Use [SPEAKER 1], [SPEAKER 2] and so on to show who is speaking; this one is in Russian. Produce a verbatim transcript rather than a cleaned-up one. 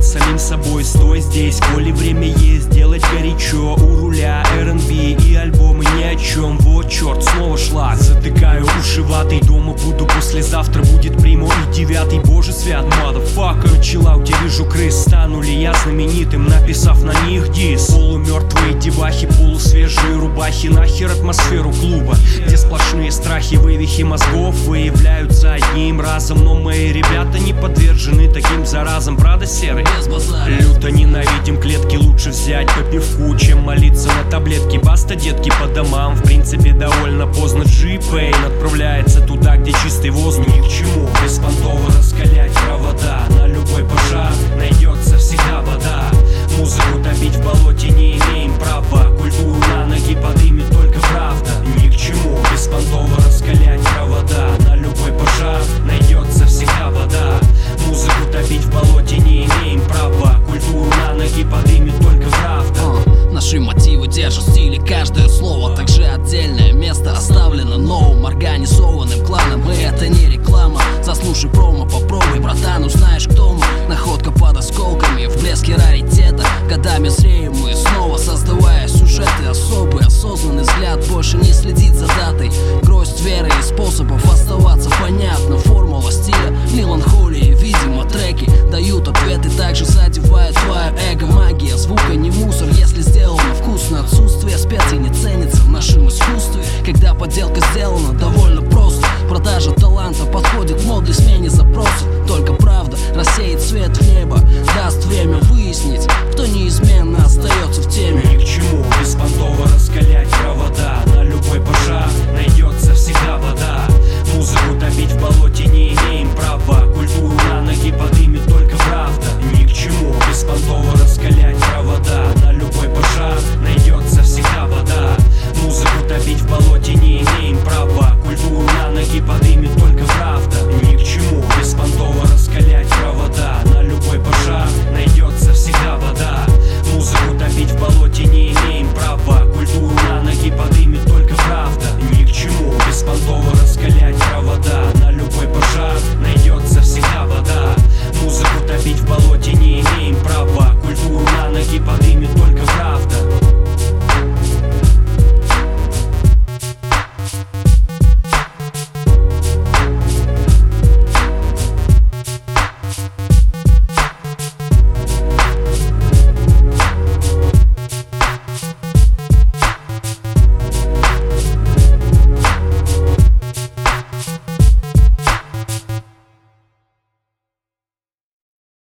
[SPEAKER 1] самим собой, стой здесь, коли время есть, делать горячо. У руля эр энд би и альбомы ни о чем. Вот черт, снова шлак, затыкаю уши ватой. Дома буду послезавтра, будет примо и девятый. Боже свят, motherfucker, чиллаут, я вижу крыс. Стану ли я знаменитым, написав на них дис? Полумертвые девахи, полусвежие рубахи. Нахер атмосферу клуба, где сплошные страхи, вывихи мозгов выявляются одним разом. Но мои ребята не подвержены таким заразам. Правда, серый? Люто ненавидим клетки, лучше взять по пивку, чем молиться на таблетки. Баста, детки, по домам, в принципе довольно поздно. Джи-Пейн отправляется туда, где чистый воздух. Ни к чему беспонтово раскалять провода. На любой пожар найдется всегда вода. Музыку топить в болоте не имеем права. Культуру на ноги подымет только правда. Ни к чему беспонтово раскалять провода. На любой пожар найдется всегда вода. Музыку топить в болоте не имеем права. Культуру на ноги подымет только правда.
[SPEAKER 2] uh, Наши мотивы держат в стиле каждое слово. Также отдельное место оставлено новым организованным кланом. И это не реклама, заслушай промо, попробуй, братан, узнаешь, кто мы. Находка под осколками, в блеске раритета. Годами зреем мы снова, создавая сюжеты. Особый осознанный взгляд больше не следит за датой. Гроздь веры и способов оставаться понятно. Формула стиля, меланхолии, видимо, треки дают ответы, также задевает твое эго. Магия звука не мусор, если сделано вкусно. Отсутствие специй не ценится в нашем искусстве. Когда подделка сделана, да